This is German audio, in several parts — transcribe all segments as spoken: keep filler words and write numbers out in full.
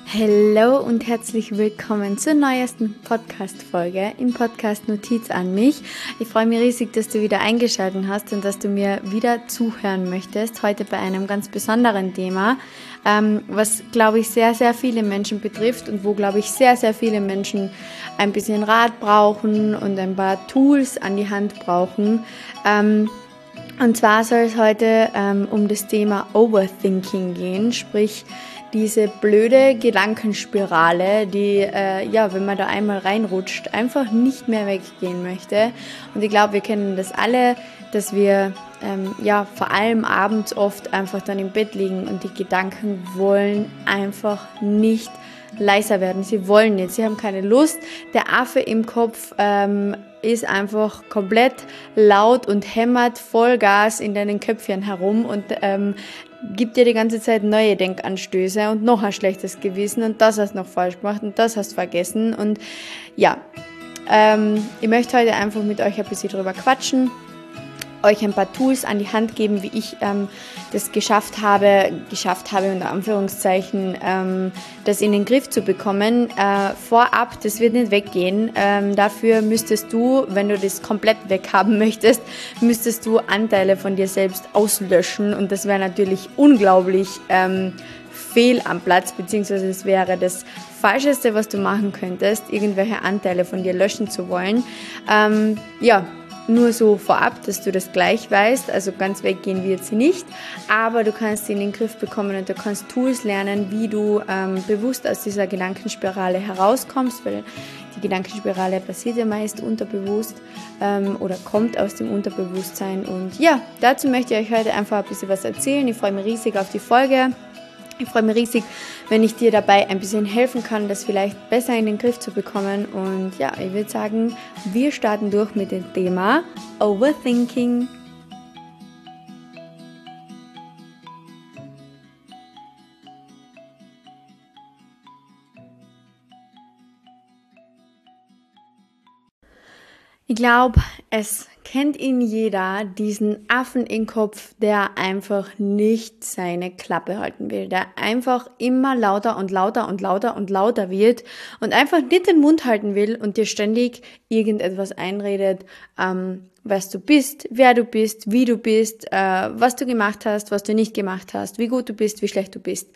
Hallo und herzlich willkommen zur neuesten Podcast-Folge im Podcast Notiz an mich. Ich freue mich riesig, dass du wieder eingeschaltet hast und dass du mir wieder zuhören möchtest. Heute bei einem ganz besonderen Thema, ähm, was, glaube ich, sehr, sehr viele Menschen betrifft und wo, glaube ich, sehr, sehr viele Menschen ein bisschen Rat brauchen und ein paar Tools an die Hand brauchen. Ähm, und zwar soll es heute ähm, um das Thema Overthinking gehen, sprich diese blöde Gedankenspirale, die, äh, ja, wenn man da einmal reinrutscht, einfach nicht mehr weggehen möchte. Und ich glaube, wir kennen das alle, dass wir, ähm, ja, vor allem abends oft einfach dann im Bett liegen und die Gedanken wollen einfach nicht leiser werden. Sie wollen nicht, sie haben keine Lust. Der Affe im Kopf ähm, ist einfach komplett laut und hämmert Vollgas in deinen Köpfchen herum und ähm, gibt dir die ganze Zeit neue Denkanstöße und noch ein schlechtes Gewissen und das hast du noch falsch gemacht und das hast du vergessen. Und ja, ähm, ich möchte heute einfach mit euch ein bisschen drüber quatschen, euch ein paar Tools an die Hand geben, wie ich ähm, das geschafft habe, geschafft habe unter Anführungszeichen, ähm, das in den Griff zu bekommen. Äh, vorab, das wird nicht weggehen. Ähm, dafür müsstest du, wenn du das komplett weghaben möchtest, müsstest du Anteile von dir selbst auslöschen und das wäre natürlich unglaublich ähm, fehl am Platz, beziehungsweise es wäre das Falscheste, was du machen könntest, irgendwelche Anteile von dir löschen zu wollen. Ähm, ja, Nur so vorab, dass du das gleich weißt, also ganz weggehen wird sie nicht, aber du kannst sie in den Griff bekommen und du kannst Tools lernen, wie du ähm, bewusst aus dieser Gedankenspirale herauskommst, weil die Gedankenspirale passiert ja meist unterbewusst ähm, oder kommt aus dem Unterbewusstsein und ja, dazu möchte ich euch heute einfach ein bisschen was erzählen. Ich freue mich riesig auf die Folge. Ich freue mich riesig, wenn ich dir dabei ein bisschen helfen kann, das vielleicht besser in den Griff zu bekommen. Und ja, ich würde sagen, wir starten durch mit dem Thema Overthinking. Ich glaube, es kennt ihn jeder, diesen Affen im Kopf, der einfach nicht seine Klappe halten will, der einfach immer lauter und lauter und lauter und lauter wird und einfach nicht den Mund halten will und dir ständig irgendetwas einredet, ähm, was du bist, wer du bist, wie du bist, äh, was du gemacht hast, was du nicht gemacht hast, wie gut du bist, wie schlecht du bist,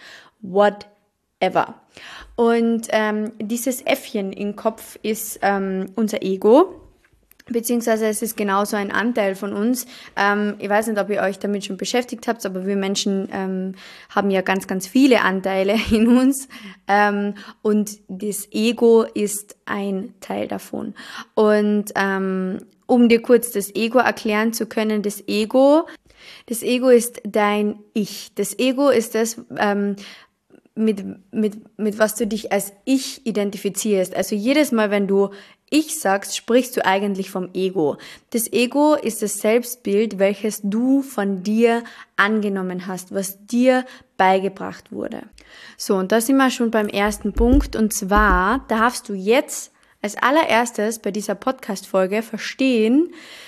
whatever. Und ähm, dieses Äffchen im Kopf ist ähm, unser Ego. Beziehungsweise es ist genauso ein Anteil von uns. Ähm, ich weiß nicht, ob ihr euch damit schon beschäftigt habt, aber wir Menschen ähm, haben ja ganz, ganz viele Anteile in uns. Ähm, und das Ego ist ein Teil davon. Und ähm, um dir kurz das Ego erklären zu können, das Ego, das Ego ist dein Ich. Das Ego ist das, ähm, mit, mit, mit was du dich als Ich identifizierst. Also jedes Mal, wenn du Ich sagst, sprichst du eigentlich vom Ego. Das Ego ist das Selbstbild, welches du von dir angenommen hast, was dir beigebracht wurde. So, und da sind wir schon beim ersten Punkt. Und zwar darfst du jetzt als allererstes bei dieser Podcast-Folge verstehen,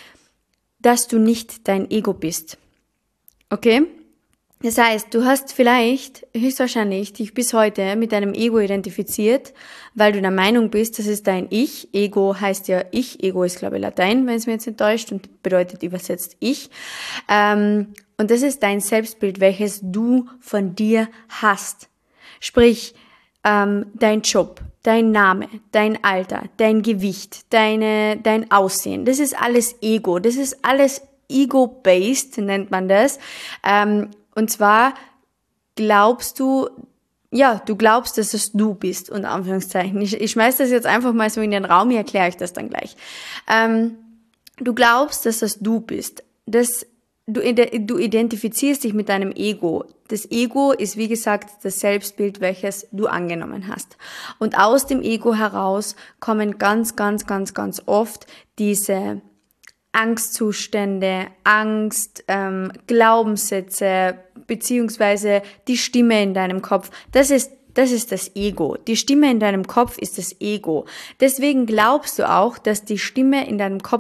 dass du nicht dein Ego bist. Okay? Das heißt, du hast vielleicht höchstwahrscheinlich dich bis heute mit deinem Ego identifiziert, weil du der Meinung bist, das ist dein Ich. Ego heißt ja Ich. Ego ist, glaube ich, Latein, wenn es mir jetzt nicht täuscht und bedeutet übersetzt Ich. Ähm, und das ist dein Selbstbild, welches du von dir hast. Sprich, ähm, dein Job, dein Name, dein Alter, dein Gewicht, deine, dein Aussehen. Das ist alles Ego. Das ist alles Ego-based, nennt man das. Ähm, Und zwar glaubst du, ja, du glaubst, dass es du bist, unter Anführungszeichen. Ich, ich schmeiß das jetzt einfach mal so in den Raum, hier erkläre ich das dann gleich. Ähm, du glaubst, dass es du bist. Das, du, du identifizierst dich mit deinem Ego. Das Ego ist, wie gesagt, das Selbstbild, welches du angenommen hast. Und aus dem Ego heraus kommen ganz, ganz, ganz, ganz oft diese Angstzustände, Angst, ähm, Glaubenssätze, beziehungsweise die Stimme in deinem Kopf. Das ist, das ist das Ego. Die Stimme in deinem Kopf ist das Ego. Deswegen glaubst du auch, dass die Stimme in deinem Kopf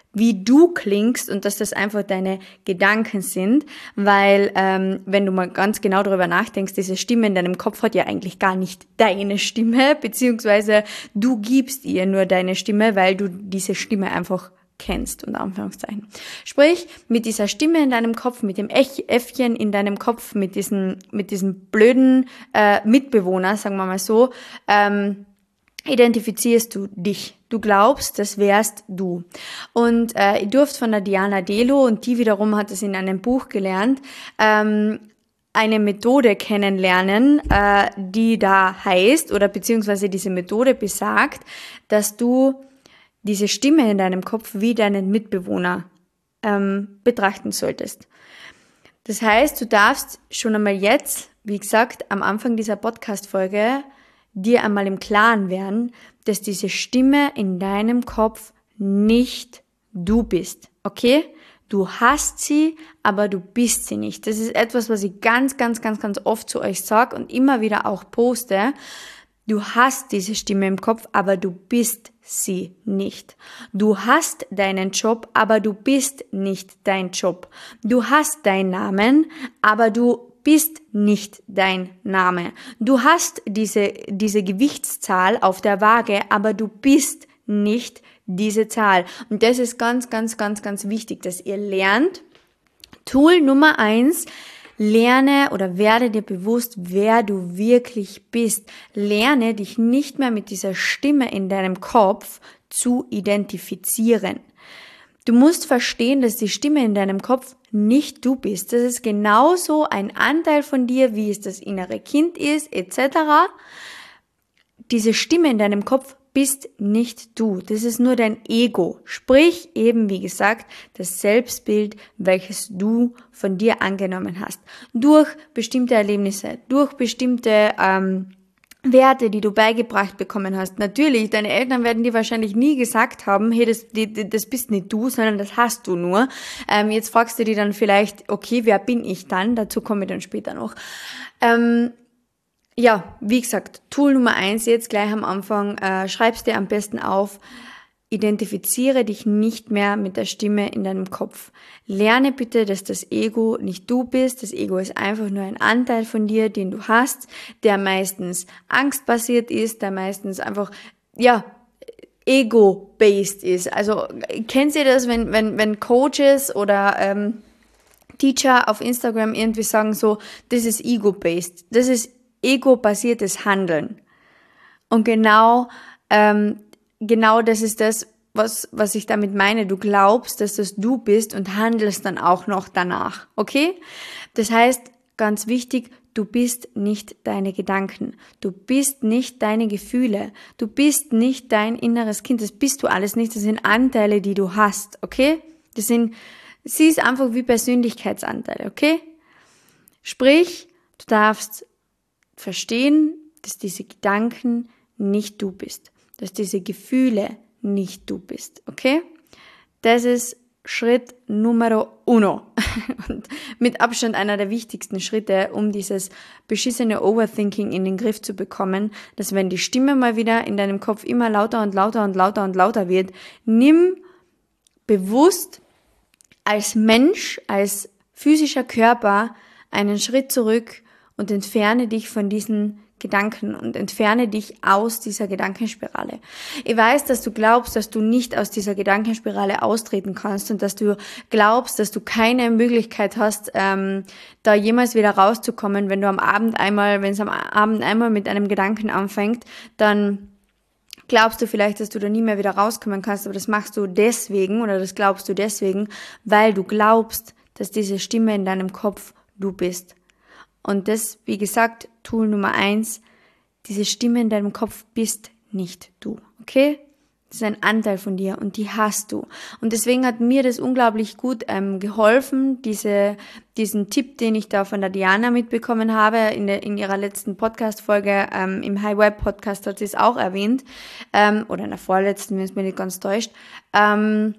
wie du klingst und dass das einfach deine Gedanken sind, weil ähm, wenn du mal ganz genau darüber nachdenkst, diese Stimme in deinem Kopf hat ja eigentlich gar nicht deine Stimme, beziehungsweise du gibst ihr nur deine Stimme, weil du diese Stimme einfach kennst, unter Anführungszeichen. Sprich, mit dieser Stimme in deinem Kopf, mit dem Äffchen in deinem Kopf, mit diesem, mit diesem blöden äh, Mitbewohner, sagen wir mal so, ähm, identifizierst du dich. Du glaubst, das wärst du. Und äh, ihr dürft von der Diana Delo, und die wiederum hat es in einem Buch gelernt, ähm, eine Methode kennenlernen, äh, die da heißt, oder beziehungsweise diese Methode besagt, dass du diese Stimme in deinem Kopf wie deinen Mitbewohner ähm, betrachten solltest. Das heißt, du darfst schon einmal jetzt, wie gesagt, am Anfang dieser Podcast-Folge dir einmal im Klaren werden, dass diese Stimme in deinem Kopf nicht du bist, okay? Du hast sie, aber du bist sie nicht. Das ist etwas, was ich ganz, ganz, ganz, ganz oft zu euch sage und immer wieder auch poste. Du hast diese Stimme im Kopf, aber du bist sie nicht. Du hast deinen Job, aber du bist nicht dein Job. Du hast deinen Namen, aber du bist nicht dein Name. Du hast diese, diese Gewichtszahl auf der Waage, aber du bist nicht diese Zahl. Und das ist ganz, ganz, ganz, ganz wichtig, dass ihr lernt. Tool Nummer eins, lerne oder werde dir bewusst, wer du wirklich bist. Lerne dich nicht mehr mit dieser Stimme in deinem Kopf zu identifizieren. Du musst verstehen, dass die Stimme in deinem Kopf nicht du bist. Das ist genauso ein Anteil von dir, wie es das innere Kind ist, et cetera. Diese Stimme in deinem Kopf bist nicht du. Das ist nur dein Ego. Sprich eben, wie gesagt, das Selbstbild, welches du von dir angenommen hast. Durch bestimmte Erlebnisse, durch bestimmte ähm, Werte, die du beigebracht bekommen hast. Natürlich, deine Eltern werden dir wahrscheinlich nie gesagt haben, hey, das, die, das bist nicht du, sondern das hast du nur. Ähm, jetzt fragst du dich dann vielleicht, okay, wer bin ich dann? Dazu komme ich dann später noch. Ähm, Ja, wie gesagt, Tool Nummer eins jetzt gleich am Anfang, äh, schreib's dir am besten auf, identifiziere dich nicht mehr mit der Stimme in deinem Kopf. Lerne bitte, dass das Ego nicht du bist, das Ego ist einfach nur ein Anteil von dir, den du hast, der meistens angstbasiert ist, der meistens einfach, ja, ego-based ist. Also, kennt ihr das, wenn, wenn, wenn Coaches oder, ähm, Teacher auf Instagram irgendwie sagen so, das ist ego-based, das ist ego-basiertes Handeln. Und genau, ähm, genau das ist das, was, was ich damit meine. Du glaubst, dass das du bist und handelst dann auch noch danach. Okay? Das heißt, ganz wichtig, du bist nicht deine Gedanken. Du bist nicht deine Gefühle. Du bist nicht dein inneres Kind. Das bist du alles nicht. Das sind Anteile, die du hast. Okay? Das sind, sieh es einfach wie Persönlichkeitsanteile. Okay? Sprich, du darfst verstehen, dass diese Gedanken nicht du bist, dass diese Gefühle nicht du bist, okay? Das ist Schritt Numero uno und mit Abstand einer der wichtigsten Schritte, um dieses beschissene Overthinking in den Griff zu bekommen, dass wenn die Stimme mal wieder in deinem Kopf immer lauter und lauter und lauter und lauter wird, nimm bewusst als Mensch, als physischer Körper einen Schritt zurück und entferne dich von diesen Gedanken und entferne dich aus dieser Gedankenspirale. Ich weiß, dass du glaubst, dass du nicht aus dieser Gedankenspirale austreten kannst und dass du glaubst, dass du keine Möglichkeit hast, ähm, da jemals wieder rauszukommen, wenn du am Abend einmal, wenn es am Abend einmal mit einem Gedanken anfängt, dann glaubst du vielleicht, dass du da nie mehr wieder rauskommen kannst, aber das machst du deswegen oder das glaubst du deswegen, weil du glaubst, dass diese Stimme in deinem Kopf du bist. Und das, wie gesagt, Tool Nummer eins, diese Stimme in deinem Kopf bist nicht du, okay? Das ist ein Anteil von dir und die hast du. Und deswegen hat mir das unglaublich gut ähm, geholfen, diese, diesen Tipp, den ich da von der Diana mitbekommen habe, in, der, in ihrer letzten Podcast-Folge, ähm, im High Web Podcast hat sie es auch erwähnt, ähm, oder in der vorletzten, wenn es mir nicht ganz täuscht, ähm,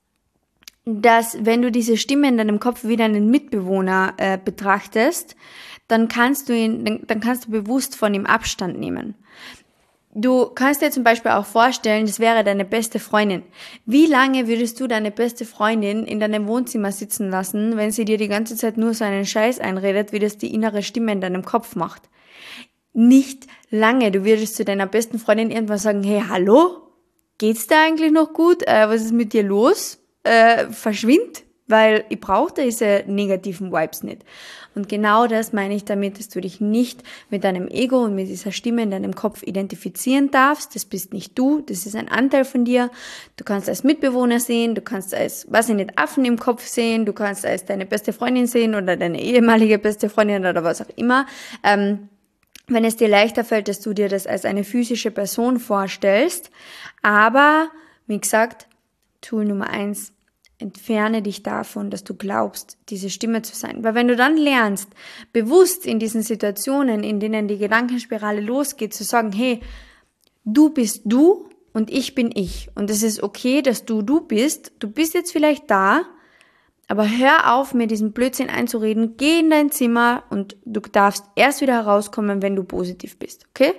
dass wenn du diese Stimme in deinem Kopf wie deinen Mitbewohner äh, betrachtest, dann kannst du ihn, dann, dann kannst du bewusst von ihm Abstand nehmen. Du kannst dir zum Beispiel auch vorstellen, das wäre deine beste Freundin. Wie lange würdest du deine beste Freundin in deinem Wohnzimmer sitzen lassen, wenn sie dir die ganze Zeit nur so einen Scheiß einredet, wie das die innere Stimme in deinem Kopf macht? Nicht lange. Du würdest zu deiner besten Freundin irgendwann sagen, hey, hallo? Geht's dir eigentlich noch gut? Äh, was ist mit dir los? Äh, verschwind, weil ich brauche diese negativen Vibes nicht. Und genau das meine ich damit, dass du dich nicht mit deinem Ego und mit dieser Stimme in deinem Kopf identifizieren darfst. Das bist nicht du, das ist ein Anteil von dir. Du kannst als Mitbewohner sehen, du kannst als, weiß ich nicht, Affen im Kopf sehen, du kannst als deine beste Freundin sehen oder deine ehemalige beste Freundin oder was auch immer. Ähm, wenn es dir leichter fällt, dass du dir das als eine physische Person vorstellst. Aber, wie gesagt, Tool Nummer eins, entferne dich davon, dass du glaubst, diese Stimme zu sein. Weil wenn du dann lernst, bewusst in diesen Situationen, in denen die Gedankenspirale losgeht, zu sagen, hey, du bist du und ich bin ich. Und es ist okay, dass du du bist. Du bist jetzt vielleicht da, aber hör auf, mir diesen Blödsinn einzureden. Geh in dein Zimmer und du darfst erst wieder herauskommen, wenn du positiv bist. Okay?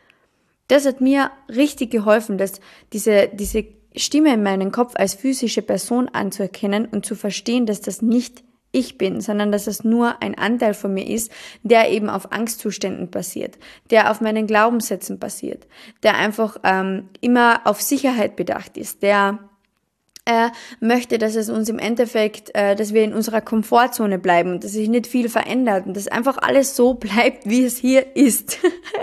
Das hat mir richtig geholfen, dass diese, diese Stimme in meinem Kopf als physische Person anzuerkennen und zu verstehen, dass das nicht ich bin, sondern dass es nur ein Anteil von mir ist, der eben auf Angstzuständen basiert, der auf meinen Glaubenssätzen basiert, der einfach ähm, immer auf Sicherheit bedacht ist, der äh, möchte, dass es uns im Endeffekt, äh, dass wir in unserer Komfortzone bleiben und dass sich nicht viel verändert und dass einfach alles so bleibt, wie es hier ist.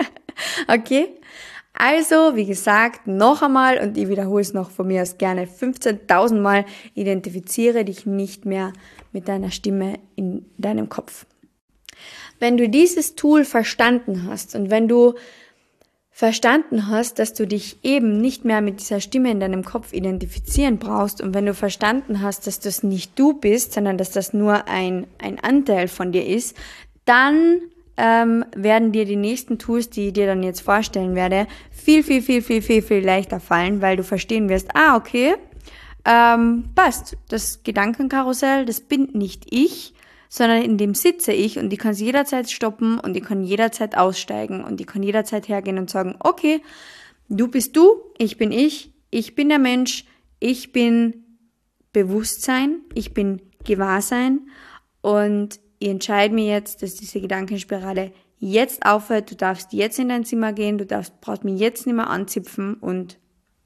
Okay? Also, wie gesagt, noch einmal, und ich wiederhole es noch von mir aus gerne fünfzehntausend Mal, identifiziere dich nicht mehr mit deiner Stimme in deinem Kopf. Wenn du dieses Tool verstanden hast und wenn du verstanden hast, dass du dich eben nicht mehr mit dieser Stimme in deinem Kopf identifizieren brauchst und wenn du verstanden hast, dass das nicht du bist, sondern dass das nur ein, ein Anteil von dir ist, dann ähm, werden dir die nächsten Tools, die ich dir dann jetzt vorstellen werde, viel, viel, viel, viel, viel, viel leichter fallen, weil du verstehen wirst, ah, okay, ähm, passt, das Gedankenkarussell, das bin nicht ich, sondern in dem sitze ich und ich kann es jederzeit stoppen und ich kann jederzeit aussteigen und ich kann jederzeit hergehen und sagen, okay, du bist du, ich bin ich, ich bin der Mensch, ich bin Bewusstsein, ich bin Gewahrsein und ich entscheide mir jetzt, dass diese Gedankenspirale jetzt aufhört, du darfst jetzt in dein Zimmer gehen, du darfst, brauchst mich jetzt nicht mehr anzipfen und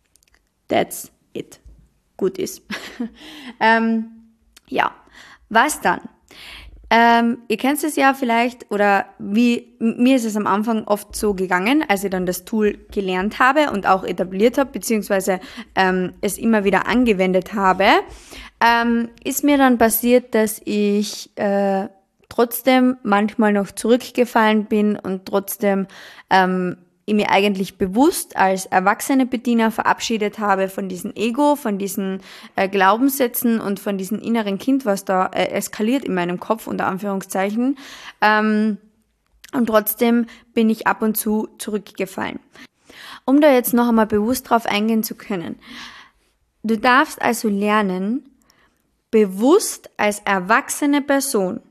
that's it. Gut ist. ähm, ja, was dann? Ähm, ihr kennt es ja vielleicht, oder wie mir ist es am Anfang oft so gegangen, als ich dann das Tool gelernt habe und auch etabliert habe, beziehungsweise ähm, es immer wieder angewendet habe, ähm, ist mir dann passiert, dass ich äh, trotzdem manchmal noch zurückgefallen bin und trotzdem ähm, ich mir eigentlich bewusst als erwachsene Bediener verabschiedet habe von diesem Ego, von diesen äh, Glaubenssätzen und von diesem inneren Kind, was da äh, eskaliert in meinem Kopf, unter Anführungszeichen. Ähm, und trotzdem bin ich ab und zu zurückgefallen. Um da jetzt noch einmal bewusst drauf eingehen zu können. Du darfst also lernen, bewusst als erwachsene Person,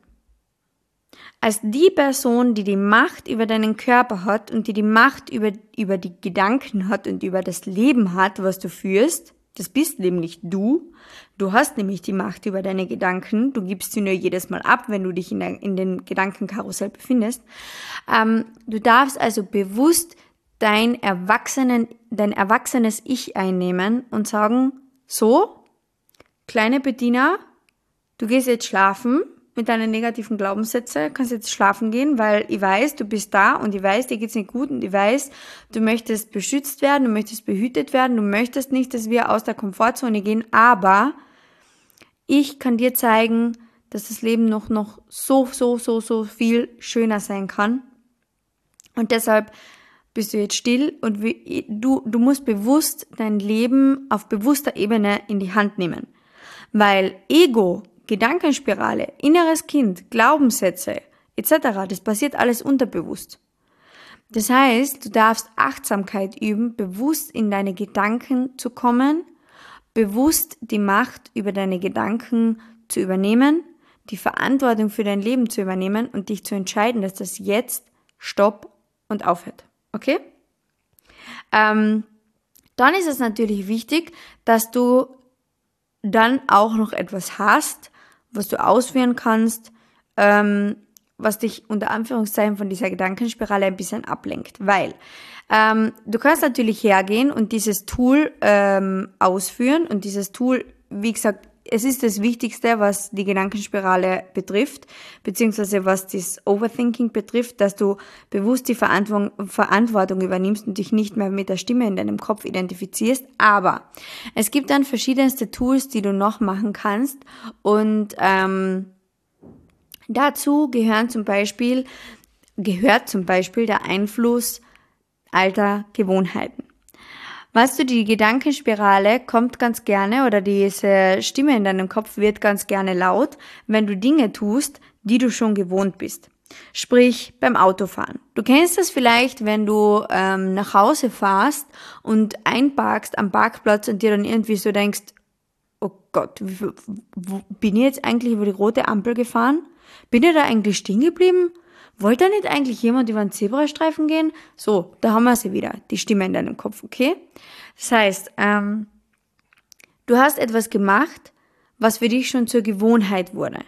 als die Person, die die Macht über deinen Körper hat und die die Macht über, über die Gedanken hat und über das Leben hat, was du führst, das bist nämlich du. Du hast nämlich die Macht über deine Gedanken. Du gibst sie nur jedes Mal ab, wenn du dich in, der, in den Gedankenkarussell befindest. Ähm, du darfst also bewusst dein, Erwachsenen, dein erwachsenes Ich einnehmen und sagen, so, kleine Bediener, du gehst jetzt schlafen mit deinen negativen Glaubenssätzen, kannst jetzt schlafen gehen, weil ich weiß, du bist da und ich weiß, dir geht's nicht gut und ich weiß, du möchtest beschützt werden, du möchtest behütet werden, du möchtest nicht, dass wir aus der Komfortzone gehen, aber ich kann dir zeigen, dass das Leben noch, noch so, so, so, so viel schöner sein kann. Und deshalb bist du jetzt still und du, du musst bewusst dein Leben auf bewusster Ebene in die Hand nehmen. Weil Ego, Gedankenspirale, inneres Kind, Glaubenssätze et cetera, das passiert alles unterbewusst. Das heißt, du darfst Achtsamkeit üben, bewusst in deine Gedanken zu kommen, bewusst die Macht über deine Gedanken zu übernehmen, die Verantwortung für dein Leben zu übernehmen und dich zu entscheiden, dass das jetzt Stopp und aufhört. Okay? Ähm, dann ist es natürlich wichtig, dass du dann auch noch etwas hast, was du ausführen kannst, ähm, was dich unter Anführungszeichen von dieser Gedankenspirale ein bisschen ablenkt. Weil ähm, du kannst natürlich hergehen und dieses Tool ähm, ausführen und dieses Tool, wie gesagt, es ist das Wichtigste, was die Gedankenspirale betrifft, beziehungsweise was das Overthinking betrifft, dass du bewusst die Verantwortung, Verantwortung übernimmst und dich nicht mehr mit der Stimme in deinem Kopf identifizierst. Aber es gibt dann verschiedenste Tools, die du noch machen kannst und ähm, dazu gehören zum Beispiel, gehört zum Beispiel der Einfluss alter Gewohnheiten. Weißt du, die Gedankenspirale kommt ganz gerne oder diese Stimme in deinem Kopf wird ganz gerne laut, wenn du Dinge tust, die du schon gewohnt bist. Sprich, beim Autofahren. Du kennst das vielleicht, wenn du ähm, nach Hause fährst und einparkst am Parkplatz und dir dann irgendwie so denkst, oh Gott, wie, wo, bin ich jetzt eigentlich über die rote Ampel gefahren? Bin ich da eigentlich stehen geblieben? Wollte da nicht eigentlich jemand über einen Zebrastreifen gehen? So, da haben wir sie wieder, die Stimme in deinem Kopf, okay? Das heißt, ähm, du hast etwas gemacht, was für dich schon zur Gewohnheit wurde.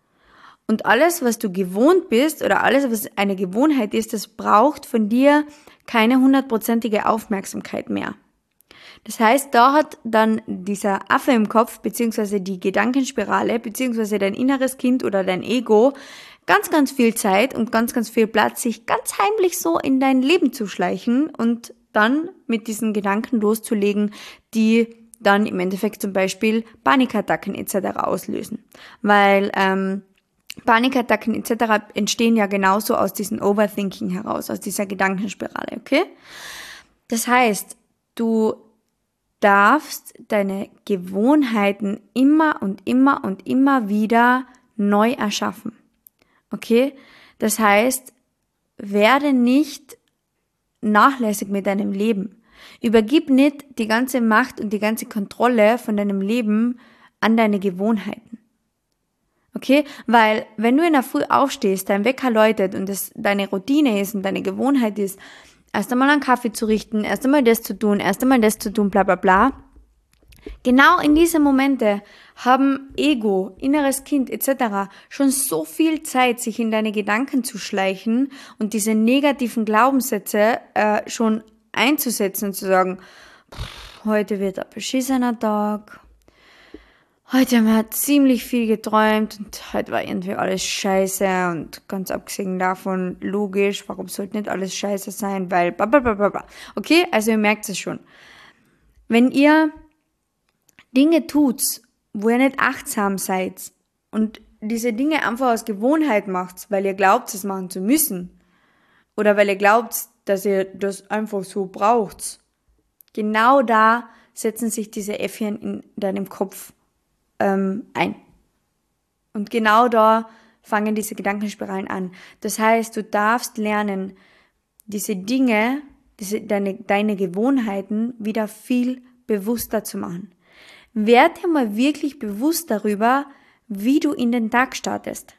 Und alles, was du gewohnt bist oder alles, was eine Gewohnheit ist, das braucht von dir keine hundertprozentige Aufmerksamkeit mehr. Das heißt, da hat dann dieser Affe im Kopf, beziehungsweise die Gedankenspirale, beziehungsweise dein inneres Kind oder dein Ego ganz, ganz viel Zeit und ganz, ganz viel Platz, sich ganz heimlich so in dein Leben zu schleichen und dann mit diesen Gedanken loszulegen, die dann im Endeffekt zum Beispiel Panikattacken et cetera auslösen. Weil ähm, Panikattacken et cetera entstehen ja genauso aus diesem Overthinking heraus, aus dieser Gedankenspirale, okay? Das heißt, du darfst deine Gewohnheiten immer und immer und immer wieder neu erschaffen. Okay? Das heißt, werde nicht nachlässig mit deinem Leben. Übergib nicht die ganze Macht und die ganze Kontrolle von deinem Leben an deine Gewohnheiten. Okay? Weil, wenn du in der Früh aufstehst, dein Wecker läutet und es deine Routine ist und deine Gewohnheit ist, erst einmal einen Kaffee zu richten, erst einmal das zu tun, erst einmal das zu tun, bla bla bla. Genau in diese Momente haben Ego, inneres Kind et cetera schon so viel Zeit, sich in deine Gedanken zu schleichen und diese negativen Glaubenssätze äh, schon einzusetzen und zu sagen, pff, heute wird ein beschissener Tag, heute haben wir ziemlich viel geträumt und heute war irgendwie alles scheiße und ganz abgesehen davon, logisch, warum sollte nicht alles scheiße sein, weil blablabla. Okay, also ihr merkt es schon. Wenn ihr Dinge tut, wo ihr nicht achtsam seid und diese Dinge einfach aus Gewohnheit macht, weil ihr glaubt, es machen zu müssen oder weil ihr glaubt, dass ihr das einfach so braucht, genau da setzen sich diese Äffchen in deinem Kopf ähm, ein. Und genau da fangen diese Gedankenspiralen an. Das heißt, du darfst lernen, diese Dinge, diese, deine, deine Gewohnheiten wieder viel bewusster zu machen. Werd dir mal wirklich bewusst darüber, wie du in den Tag startest.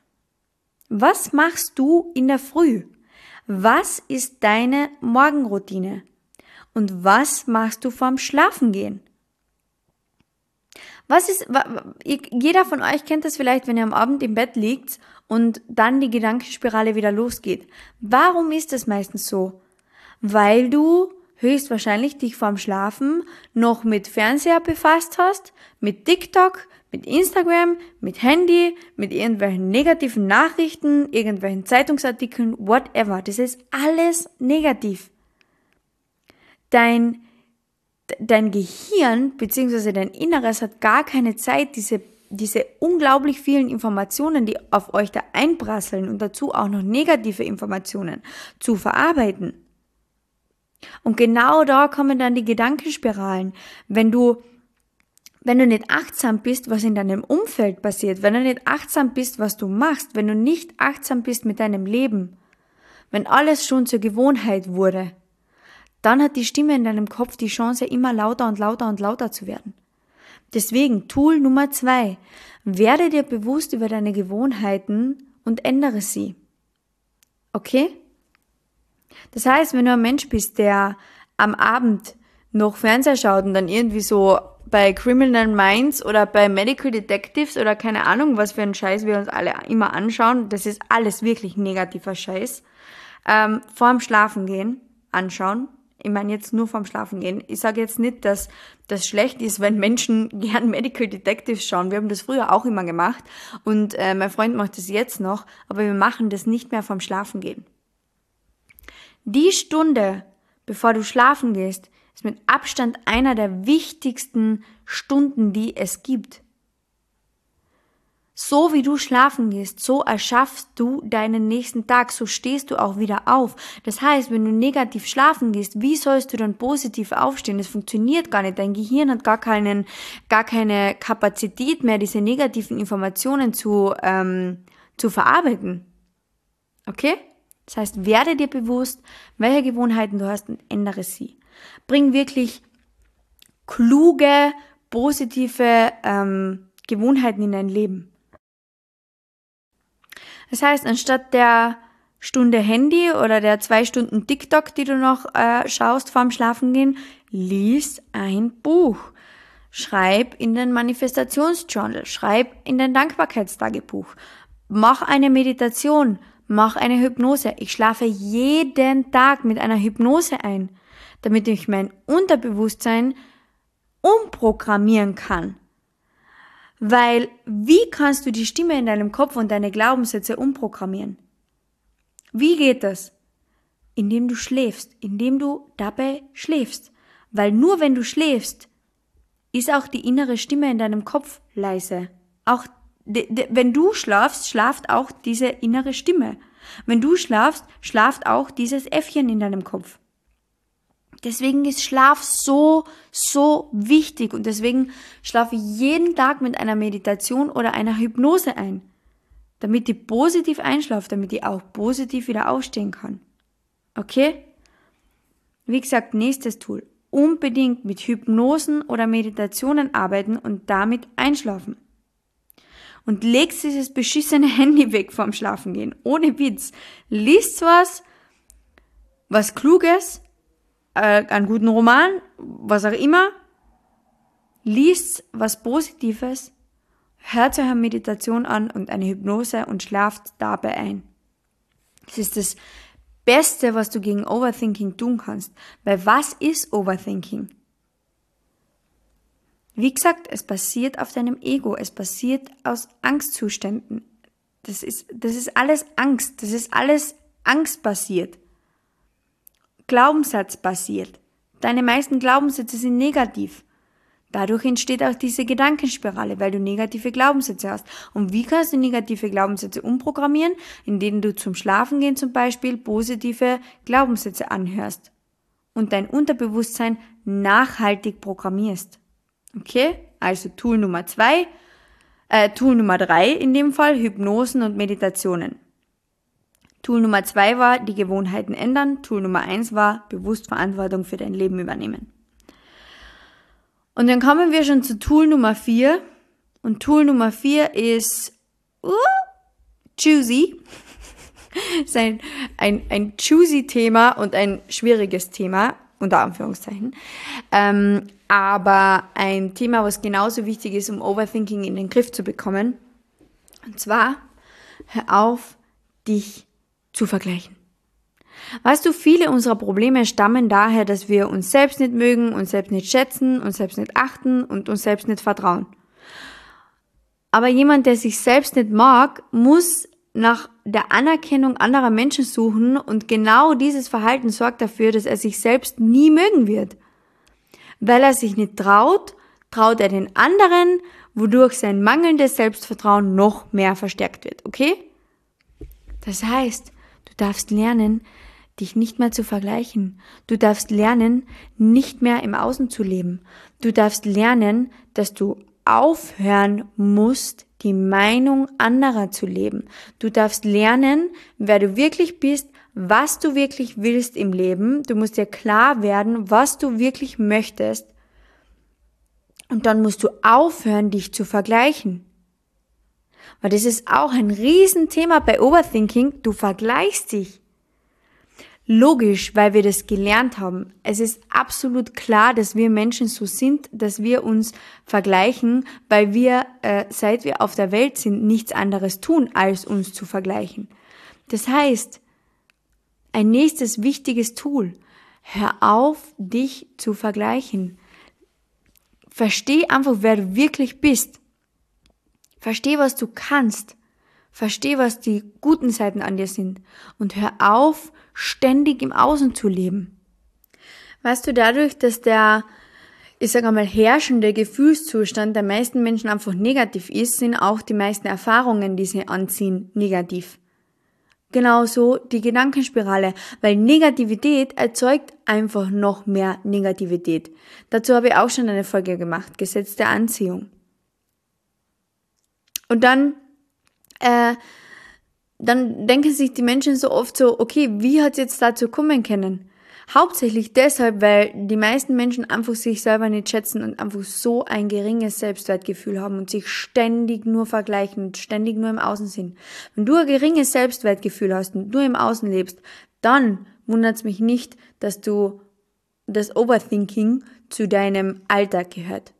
Was machst du in der Früh? Was ist deine Morgenroutine? Und was machst du vorm Schlafengehen? Was ist, jeder von euch kennt das vielleicht, wenn ihr am Abend im Bett liegt und dann die Gedankenspirale wieder losgeht. Warum ist das meistens so? Weil du höchstwahrscheinlich dich vorm Schlafen noch mit Fernseher befasst hast, mit TikTok, mit Instagram, mit Handy, mit irgendwelchen negativen Nachrichten, irgendwelchen Zeitungsartikeln, whatever. Das ist alles negativ. Dein, dein Gehirn bzw. dein Inneres hat gar keine Zeit, diese, diese unglaublich vielen Informationen, die auf euch da einprasseln und dazu auch noch negative Informationen zu verarbeiten. Und genau da kommen dann die Gedankenspiralen. Wenn du, wenn du nicht achtsam bist, was in deinem Umfeld passiert, wenn du nicht achtsam bist, was du machst, wenn du nicht achtsam bist mit deinem Leben, wenn alles schon zur Gewohnheit wurde, dann hat die Stimme in deinem Kopf die Chance, immer lauter und lauter und lauter zu werden. Deswegen, Tool Nummer zwei, werde dir bewusst über deine Gewohnheiten und ändere sie. Okay? Das heißt, wenn du ein Mensch bist, der am Abend noch Fernseher schaut und dann irgendwie so bei Criminal Minds oder bei Medical Detectives oder keine Ahnung, was für einen Scheiß wir uns alle immer anschauen, das ist alles wirklich negativer Scheiß, ähm, vorm Schlafengehen anschauen. Ich meine jetzt nur vorm Schlafengehen. Ich sage jetzt nicht, dass das schlecht ist, wenn Menschen gern Medical Detectives schauen. Wir haben das früher auch immer gemacht und äh, mein Freund macht das jetzt noch, aber wir machen das nicht mehr vorm Schlafengehen. Die Stunde, bevor du schlafen gehst, ist mit Abstand einer der wichtigsten Stunden, die es gibt. So wie du schlafen gehst, so erschaffst du deinen nächsten Tag, so stehst du auch wieder auf. Das heißt, wenn du negativ schlafen gehst, wie sollst du dann positiv aufstehen? Das funktioniert gar nicht. Dein Gehirn hat gar keinen, gar keine Kapazität mehr, diese negativen Informationen zu, ähm, zu verarbeiten. Okay? Das heißt, werde dir bewusst, welche Gewohnheiten du hast und ändere sie. Bring wirklich kluge, positive ähm, Gewohnheiten in dein Leben. Das heißt, anstatt der Stunde Handy oder der zwei Stunden TikTok, die du noch äh, schaust vorm Schlafengehen, lies ein Buch. Schreib in den Manifestationsjournal, schreib in dein Dankbarkeitstagebuch, mach eine Meditation, mach eine Hypnose. Ich schlafe jeden Tag mit einer Hypnose ein, damit ich mein Unterbewusstsein umprogrammieren kann. Weil, wie kannst du die Stimme in deinem Kopf und deine Glaubenssätze umprogrammieren? Wie geht das? Indem du schläfst, indem du dabei schläfst. Weil nur wenn du schläfst, ist auch die innere Stimme in deinem Kopf leise. Auch de, de, wenn du schlafst, schlaft auch diese innere Stimme. Wenn du schlafst, schlaft auch dieses Äffchen in deinem Kopf. Deswegen ist Schlaf so, so wichtig und deswegen schlafe ich jeden Tag mit einer Meditation oder einer Hypnose ein, damit ich positiv einschlafe, damit ich auch positiv wieder aufstehen kann. Okay? Wie gesagt, nächstes Tool. Unbedingt mit Hypnosen oder Meditationen arbeiten und damit einschlafen. Und legst dieses beschissene Handy weg vorm Schlafengehen. Ohne Witz. Liest was, was Kluges, äh, einen guten Roman, was auch immer. Liest was Positives, hört euch eine Meditation an und eine Hypnose und schlaft dabei ein. Das ist das Beste, was du gegen Overthinking tun kannst. Weil was ist Overthinking? Wie gesagt, es basiert auf deinem Ego, es basiert aus Angstzuständen. Das ist, das ist alles Angst, das ist alles angstbasiert. Glaubenssatzbasiert. Deine meisten Glaubenssätze sind negativ. Dadurch entsteht auch diese Gedankenspirale, weil du negative Glaubenssätze hast. Und wie kannst du negative Glaubenssätze umprogrammieren? Indem du zum Schlafengehen zum Beispiel positive Glaubenssätze anhörst und dein Unterbewusstsein nachhaltig programmierst. Okay? Also Tool Nummer zwei, äh, Tool Nummer drei in dem Fall, Hypnosen und Meditationen. Tool Nummer zwei war, die Gewohnheiten ändern. Tool Nummer eins war, bewusst Verantwortung für dein Leben übernehmen. Und dann kommen wir schon zu Tool Nummer vier. Und Tool Nummer vier ist uh, choosy. ist ein, ein, ein choosy Thema und ein schwieriges Thema, unter Anführungszeichen. Ähm, aber ein Thema, was genauso wichtig ist, um Overthinking in den Griff zu bekommen. Und zwar, hör auf, dich zu vergleichen. Weißt du, viele unserer Probleme stammen daher, dass wir uns selbst nicht mögen, uns selbst nicht schätzen, uns selbst nicht achten und uns selbst nicht vertrauen. Aber jemand, der sich selbst nicht mag, muss nach der Anerkennung anderer Menschen suchen und genau dieses Verhalten sorgt dafür, dass er sich selbst nie mögen wird. Weil er sich nicht traut, traut er den anderen, wodurch sein mangelndes Selbstvertrauen noch mehr verstärkt wird, okay? Das heißt, du darfst lernen, dich nicht mehr zu vergleichen. Du darfst lernen, nicht mehr im Außen zu leben. Du darfst lernen, dass du aufhören musst, die Meinung anderer zu leben. Du darfst lernen, wer du wirklich bist, was du wirklich willst im Leben. Du musst dir klar werden, was du wirklich möchtest. Und dann musst du aufhören, dich zu vergleichen. Weil das ist auch ein Riesenthema bei Overthinking. Du vergleichst dich. logisch, weil wir das gelernt haben. Es ist absolut klar, dass wir Menschen so sind, dass wir uns vergleichen, weil wir, äh, seit wir auf der Welt sind, nichts anderes tun, als uns zu vergleichen. Das heißt, ein nächstes wichtiges Tool: Hör auf, dich zu vergleichen. Versteh einfach, wer du wirklich bist. Versteh, was du kannst. Versteh, was die guten Seiten an dir sind. Und hör auf, ständig im Außen zu leben. Weißt du, dadurch, dass der, ich sage einmal, herrschende Gefühlszustand der meisten Menschen einfach negativ ist, sind auch die meisten Erfahrungen, die sie anziehen, negativ. Genauso die Gedankenspirale, weil Negativität erzeugt einfach noch mehr Negativität. Dazu habe ich auch schon eine Folge gemacht, Gesetz der Anziehung. Und dann, äh, dann denken sich die Menschen so oft so, okay, wie hat es jetzt dazu kommen können? Hauptsächlich deshalb, weil die meisten Menschen einfach sich selber nicht schätzen und einfach so ein geringes Selbstwertgefühl haben und sich ständig nur vergleichen und ständig nur im Außen sind. Wenn du ein geringes Selbstwertgefühl hast und nur im Außen lebst, dann wundert es mich nicht, dass du das Overthinking zu deinem Alltag gehört.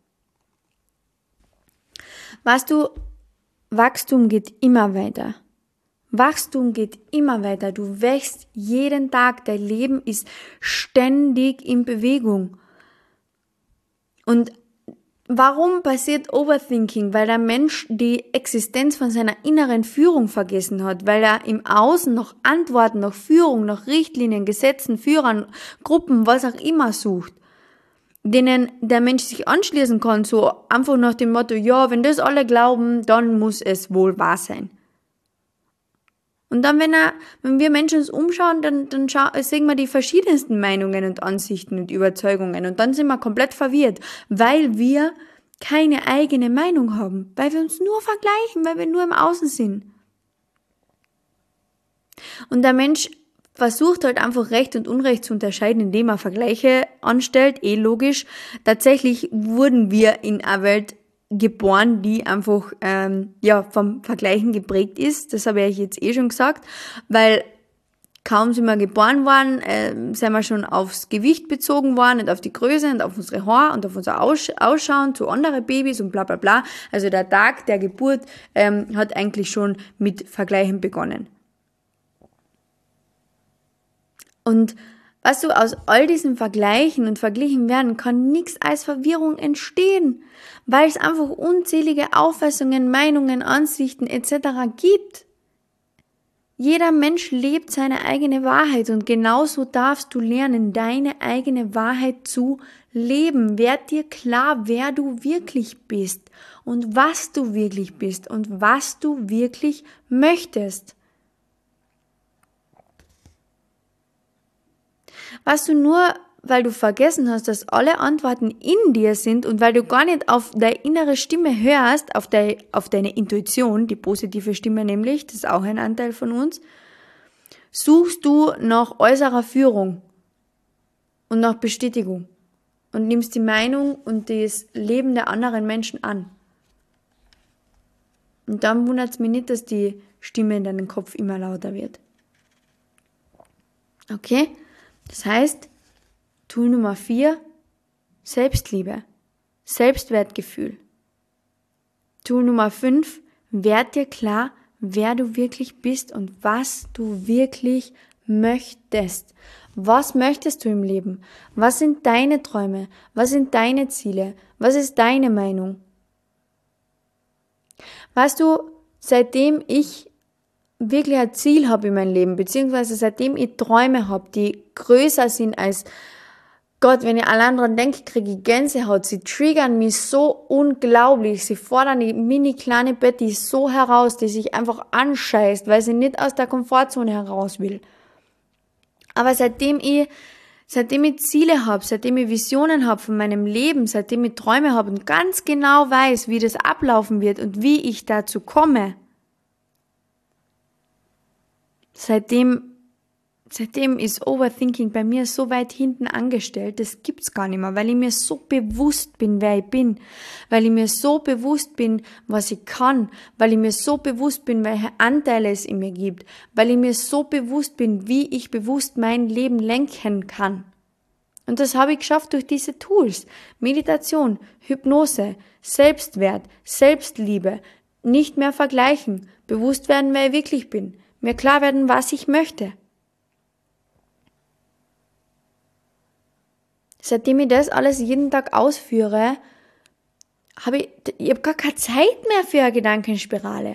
Weißt du, Wachstum geht immer weiter. Wachstum geht immer weiter. Du wächst jeden Tag. Dein Leben ist ständig in Bewegung. Und warum passiert Overthinking? Weil der Mensch die Existenz von seiner inneren Führung vergessen hat, weil er im Außen noch Antworten, noch Führung, noch Richtlinien, Gesetzen, Führern, Gruppen, was auch immer sucht, denen der Mensch sich anschließen kann, so einfach nach dem Motto, ja, wenn das alle glauben, dann muss es wohl wahr sein. Und dann, wenn, er, wenn wir Menschen uns umschauen, dann, dann schau, sehen wir die verschiedensten Meinungen und Ansichten und Überzeugungen. Und dann sind wir komplett verwirrt, weil wir keine eigene Meinung haben, weil wir uns nur vergleichen, weil wir nur im Außen sind. Und der Mensch versucht halt einfach Recht und Unrecht zu unterscheiden, indem er Vergleiche anstellt, eh logisch. Tatsächlich wurden wir in einer Welt geboren, die einfach ähm, ja vom Vergleichen geprägt ist. Das habe ich jetzt eh schon gesagt, weil kaum sind wir geboren worden, äh, sind wir schon aufs Gewicht bezogen worden und auf die Größe und auf unsere Haare und auf unser Aussch- Ausschauen zu anderen Babys und bla bla bla. Also der Tag der Geburt ähm, hat eigentlich schon mit Vergleichen begonnen. Und weißt du, aus all diesen Vergleichen und Verglichen werden kann nichts als Verwirrung entstehen, weil es einfach unzählige Auffassungen, Meinungen, Ansichten et cetera gibt. Jeder Mensch lebt seine eigene Wahrheit und genauso darfst du lernen, deine eigene Wahrheit zu leben. Werd dir klar, wer du wirklich bist und was du wirklich bist und was du wirklich möchtest. Was du nur, weil du vergessen hast, dass alle Antworten in dir sind und weil du gar nicht auf deine innere Stimme hörst, auf, de, auf deine Intuition, die positive Stimme nämlich, das ist auch ein Anteil von uns, suchst du nach äußerer Führung und nach Bestätigung und nimmst die Meinung und das Leben der anderen Menschen an. Und dann wundert es mich nicht, dass die Stimme in deinem Kopf immer lauter wird. Okay? Das heißt, Tool Nummer vier, Selbstliebe, Selbstwertgefühl. Tool Nummer fünf, werd dir klar, wer du wirklich bist und was du wirklich möchtest. Was möchtest du im Leben? Was sind deine Träume? Was sind deine Ziele? Was ist deine Meinung? Weißt du, seitdem ich wirklich ein Ziel habe in meinem Leben, beziehungsweise seitdem ich Träume habe, die größer sind als Gott, wenn ich allein dran denke, kriege ich Gänsehaut. Sie triggern mich so unglaublich. Sie fordern die mini kleine Betty so heraus, die sich einfach anscheißt, weil sie nicht aus der Komfortzone heraus will. Aber seitdem ich, seitdem ich Ziele habe, seitdem ich Visionen habe von meinem Leben, seitdem ich Träume habe und ganz genau weiß, wie das ablaufen wird und wie ich dazu komme, seitdem seitdem ist Overthinking bei mir so weit hinten angestellt, das gibt's gar nicht mehr, weil ich mir so bewusst bin, wer ich bin, weil ich mir so bewusst bin, was ich kann, weil ich mir so bewusst bin, welche Anteile es in mir gibt, weil ich mir so bewusst bin, wie ich bewusst mein Leben lenken kann. Und das habe ich geschafft durch diese Tools. Meditation, Hypnose, Selbstwert, Selbstliebe, nicht mehr vergleichen, bewusst werden, wer ich wirklich bin, mir klar werden, was ich möchte. Seitdem ich das alles jeden Tag ausführe, habe ich, ich habe gar keine Zeit mehr für eine Gedankenspirale.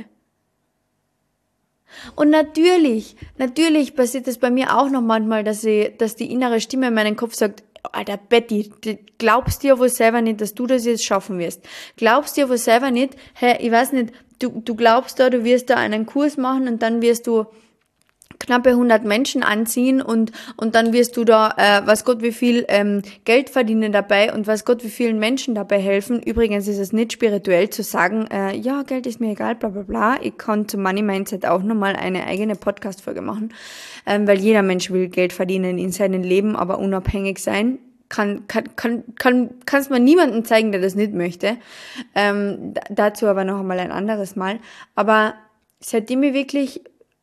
Und natürlich, natürlich passiert es bei mir auch noch manchmal, dass ich, dass die innere Stimme in meinem Kopf sagt, Alter Betty, glaubst du ja wohl selber nicht, dass du das jetzt schaffen wirst? Glaubst du ja wohl selber nicht, hey, ich weiß nicht, du, du glaubst da, du wirst da einen Kurs machen und dann wirst du knappe hundert Menschen anziehen und und dann wirst du da, äh, weiß Gott wie viel ähm, Geld verdienen dabei und weiß Gott wie vielen Menschen dabei helfen. Übrigens ist es nicht spirituell zu sagen, äh, ja, Geld ist mir egal, bla bla bla. Ich kann zum Money Mindset auch nochmal eine eigene Podcast-Folge machen, ähm, weil jeder Mensch will Geld verdienen in seinem Leben, aber unabhängig sein. Kann, kann, kann, kann, kannst man niemandem zeigen, der das nicht möchte. Ähm, d- dazu aber noch einmal ein anderes Mal. Aber seitdem ich wirklich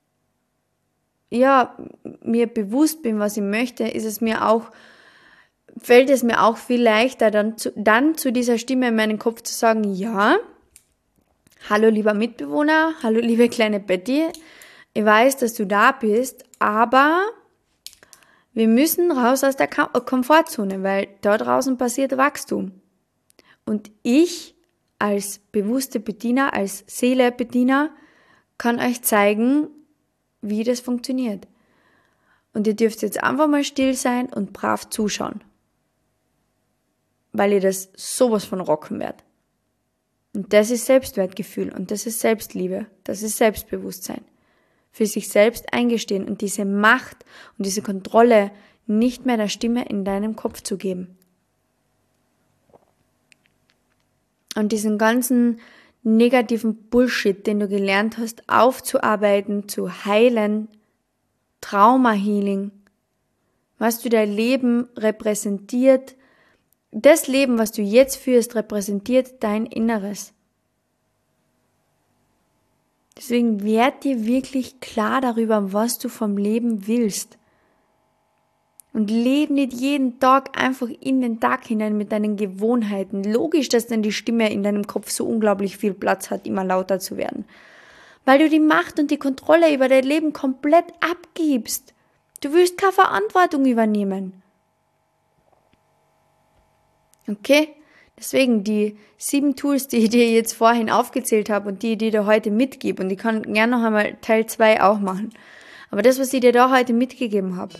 ja, mir bewusst bin, was ich möchte, ist es mir auch, fällt es mir auch viel leichter, dann zu, dann zu dieser Stimme in meinem Kopf zu sagen, ja, hallo lieber Mitbewohner, hallo liebe kleine Betty, ich weiß, dass du da bist, aber wir müssen raus aus der Komfortzone, weil da draußen passiert Wachstum. Und ich als bewusste Bettina, als Seele Bettina, kann euch zeigen, wie das funktioniert. Und ihr dürft jetzt einfach mal still sein und brav zuschauen. Weil ihr das sowas von rocken werdet. Und das ist Selbstwertgefühl und das ist Selbstliebe, das ist Selbstbewusstsein. Für sich selbst eingestehen und diese Macht und diese Kontrolle nicht mehr der Stimme in deinem Kopf zu geben. Und diesen ganzen negativen Bullshit, den du gelernt hast, aufzuarbeiten, zu heilen, Trauma-Healing, was du dein Leben repräsentiert, das Leben, was du jetzt führst, repräsentiert dein Inneres. Deswegen werd dir wirklich klar darüber, was du vom Leben willst. Und lebe nicht jeden Tag einfach in den Tag hinein mit deinen Gewohnheiten. Logisch, dass dann die Stimme in deinem Kopf so unglaublich viel Platz hat, immer lauter zu werden. Weil du die Macht und die Kontrolle über dein Leben komplett abgibst. Du willst keine Verantwortung übernehmen. Okay? Deswegen die sieben Tools, die ich dir jetzt vorhin aufgezählt habe und die, die ich dir heute mitgebe, und ich kann gerne noch einmal Teil zwei auch machen. Aber das, was ich dir da heute mitgegeben habe,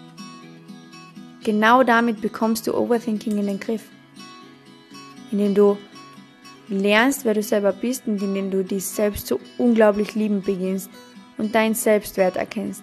genau damit bekommst du Overthinking in den Griff. Indem du lernst, wer du selber bist und indem du dich selbst so unglaublich lieben beginnst und deinen Selbstwert erkennst.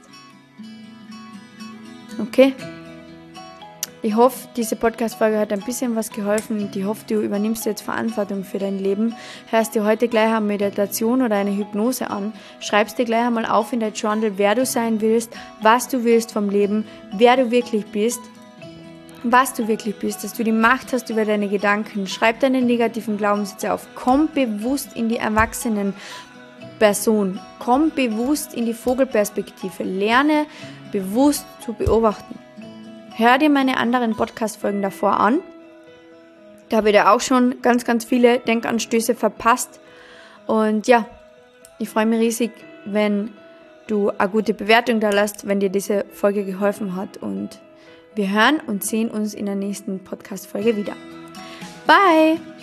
Okay? Ich hoffe, diese Podcast-Folge hat ein bisschen was geholfen und ich hoffe, du übernimmst jetzt Verantwortung für dein Leben, hörst dir heute gleich eine Meditation oder eine Hypnose an, schreibst dir gleich einmal auf in dein Journal, wer du sein willst, was du willst vom Leben, wer du wirklich bist, was du wirklich bist, dass du die Macht hast über deine Gedanken. Schreib deine negativen Glaubenssätze auf. Komm bewusst in die Erwachsenenperson. Komm bewusst in die Vogelperspektive. Lerne bewusst zu beobachten. Hör dir meine anderen Podcast-Folgen davor an. Da habe ich dir auch schon ganz, ganz viele Denkanstöße verpasst. Und ja, ich freue mich riesig, wenn du eine gute Bewertung da lässt, wenn dir diese Folge geholfen hat. Und wir hören und sehen uns in der nächsten Podcast-Folge wieder. Bye!